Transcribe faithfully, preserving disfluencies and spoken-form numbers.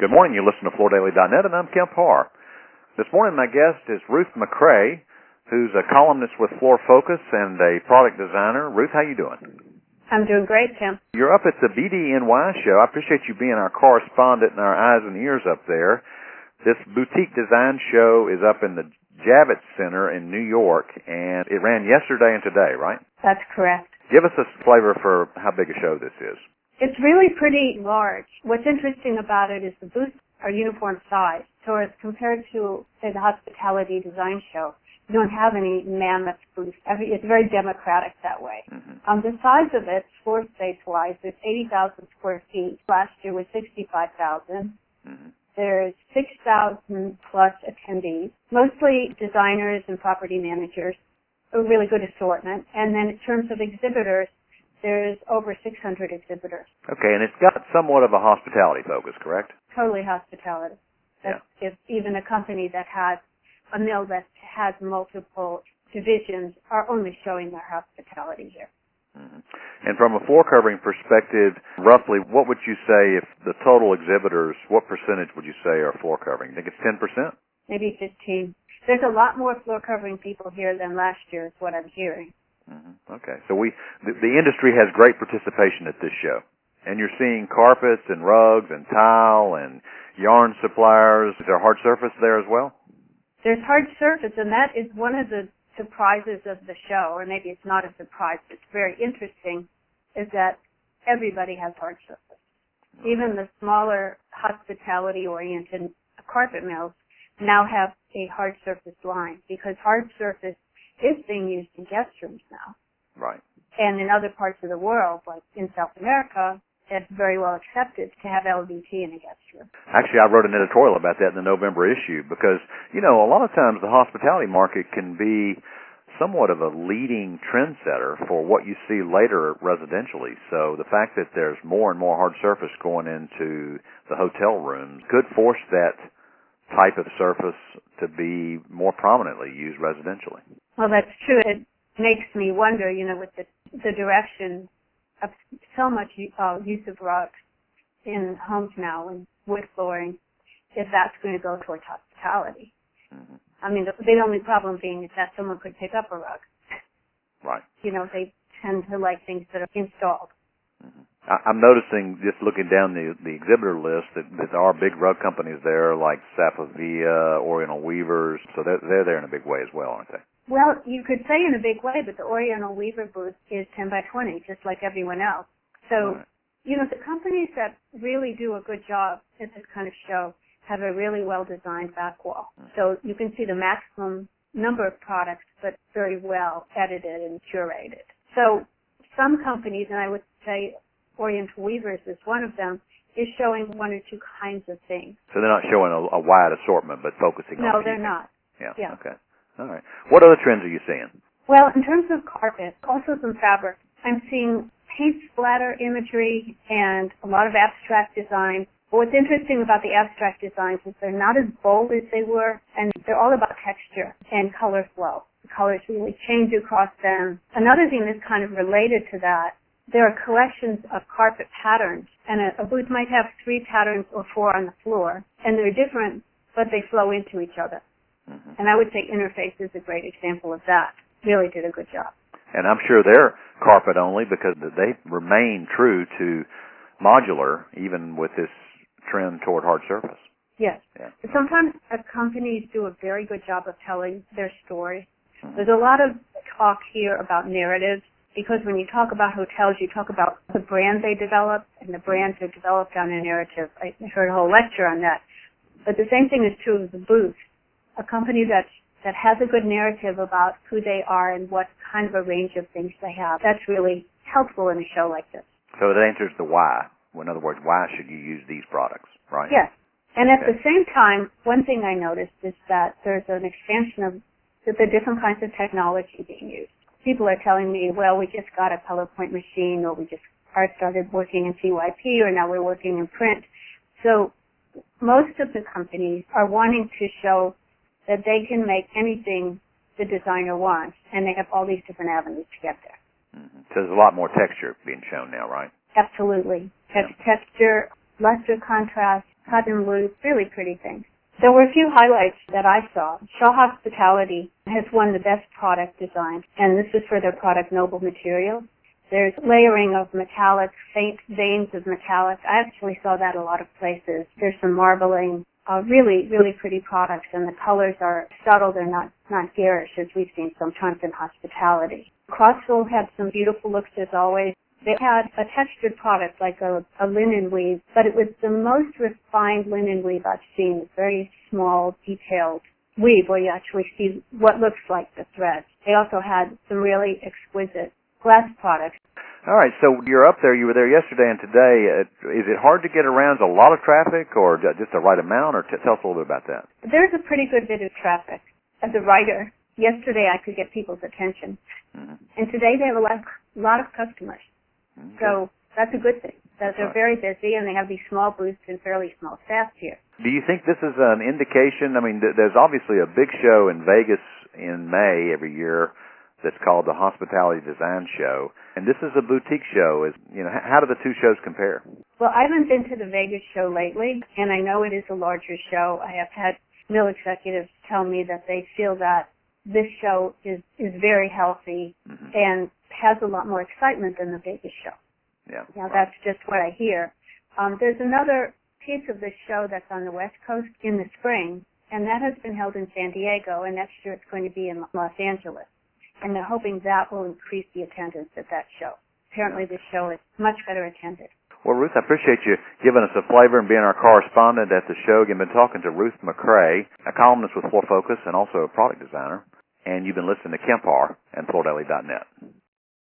Good morning. You listen to Floor Daily dot net, and I'm Kemp Harr. This morning, my guest is Ruth McCray, who's a columnist with Floor Focus and a product designer. Ruth, how you doing? I'm doing great, Kemp. You're up at the B D N Y show. I appreciate you being our correspondent and our eyes and ears up there. This boutique design show is up in the Javits Center in New York, and it ran yesterday and today, right? That's correct. Give us a flavor for how big a show this is. It's really pretty large. What's interesting about it is the booths are uniform size. So as compared to, say, the hospitality design show, you don't have any mammoth booths. Every, it's very democratic that way. Mm-hmm. Um, the size of it, floor space-wise, is eighty thousand square feet. Last year was sixty-five thousand. Mm-hmm. There's six thousand plus attendees, mostly designers and property managers, a really good assortment. And then in terms of exhibitors, there's over six hundred exhibitors. Okay, and it's got somewhat of a hospitality focus, correct? Totally hospitality. That's yeah. If even a company that has a mill that has multiple divisions are only showing their hospitality here. Mm-hmm. And from a floor covering perspective, roughly, what would you say if the total exhibitors, what percentage would you say are floor covering? You think it's ten percent? Maybe fifteen. There's a lot more floor covering people here than last year is what I'm hearing. Mm-hmm. Okay, so we the, the industry has great participation at this show. And you're seeing carpets and rugs and tile and yarn suppliers. Is there hard surface there as well? There's hard surface, and that is one of the surprises of the show, or maybe it's not a surprise, but it's very interesting, is that everybody has hard surface. Okay. Even the smaller hospitality-oriented carpet mills now have a hard surface line, because hard surface is being used in guest rooms now. Right. And in other parts of the world, like in South America, it's very well accepted to have L V T in a guest room. Actually, I wrote an editorial about that in the November issue because, you know, a lot of times the hospitality market can be somewhat of a leading trendsetter for what you see later residentially. So the fact that there's more and more hard surface going into the hotel rooms could force that type of surface to be more prominently used residentially. Well, that's true. It makes me wonder, you know, with the, the direction of so much uh, use of rugs in homes now and wood flooring, if that's going to go towards hospitality. Mm-hmm. I mean, the, the only problem being is that someone could pick up a rug. Right. You know, they tend to like things that are installed. Mm-hmm. I, I'm noticing, just looking down the, the exhibitor list, that, that there are big rug companies there like Sapavia, Oriental Weavers, so they're, they're there in a big way as well, aren't they? Well, you could say in a big way, but the Oriental Weaver booth is ten by twenty, just like everyone else. So, right. You know, the companies that really do a good job at this kind of show have a really well-designed back wall. Mm-hmm. So you can see the maximum number of products, but very well edited and curated. So some companies, and I would say Oriental Weavers is one of them, is showing one or two kinds of things. So they're not showing a, a wide assortment, but focusing no, on... No, they're not. Yeah, yeah, okay. All right. What other trends are you seeing? Well, in terms of carpet, also some fabric. I'm seeing paint splatter imagery and a lot of abstract design. But what's interesting about the abstract designs is they're not as bold as they were, and they're all about texture and color flow. The colors really change across them. Another thing that's kind of related to that, there are collections of carpet patterns, and a, a booth might have three patterns or four on the floor, and they're different, but they flow into each other. Mm-hmm. And I would say Interface is a great example of that. Really did a good job. And I'm sure they're carpet only because they remain true to modular, even with this trend toward hard surface. Yes. Yeah. Sometimes companies do a very good job of telling their story. Mm-hmm. There's a lot of talk here about narratives, because when you talk about hotels, you talk about the brand they develop, and the brands are developed on a narrative. I heard a whole lecture on that. But the same thing is true of the booth. A company that that has a good narrative about who they are and what kind of a range of things they have, that's really helpful in a show like this. So it answers the why. In other words, why should you use these products, right? Yes. And at okay. the same time, one thing I noticed is that there's an expansion of the, the different kinds of technology being used. People are telling me, well, we just got a PowerPoint machine, or we just started working in C Y P, or now we're working in print. So most of the companies are wanting to show that they can make anything the designer wants, and they have all these different avenues to get there. Mm-hmm. So there's a lot more texture being shown now, right? Absolutely. Tex- yeah. Texture, luster contrast, cotton wool, really pretty things. There were a few highlights that I saw. Shaw Hospitality has won the best product design, and this is for their product Noble Materials. There's layering of metallic, faint veins of metallic. I actually saw that a lot of places. There's some marbling, uh, really, really pretty products, and the colors are subtle. They're not, not garish, as we've seen sometimes in hospitality. Crossville had some beautiful looks, as always. They had a textured product like a, a linen weave, but it was the most refined linen weave I've seen. It's very small, detailed weave where you actually see what looks like the thread. They also had some really exquisite glass products. All right, so you're up there. You were there yesterday and today. Uh, is it hard to get around? Is a lot of traffic or just the right amount? Or t- tell us a little bit about that. There's a pretty good bit of traffic. As a writer, yesterday I could get people's attention. Mm-hmm. And today they have a lot, lot of customers. Okay. So that's a good thing. That they're very busy and they have these small booths and fairly small staff here. Do you think this is an indication? I mean, th- there's obviously a big show in Vegas in May every year that's called the Hospitality Design Show, and this is a boutique show. Is you know, how do the two shows compare? Well, I haven't been to the Vegas show lately, and I know it is a larger show. I have had mill executives tell me that they feel that this show is is very healthy mm-hmm. and has a lot more excitement than the Vegas show. Yeah. Now right. That's just what I hear. Um, there's another piece of this show that's on the West Coast in the spring, and that has been held in San Diego, and next year it's going to be in Los Angeles. And they're hoping that will increase the attendance at that show. Apparently this show is much better attended. Well, Ruth, I appreciate you giving us a flavor and being our correspondent at the show. You've been talking to Ruth McCray, a columnist with Floor Focus and also a product designer. And you've been listening to Kemp Harr and Floor Daily dot net.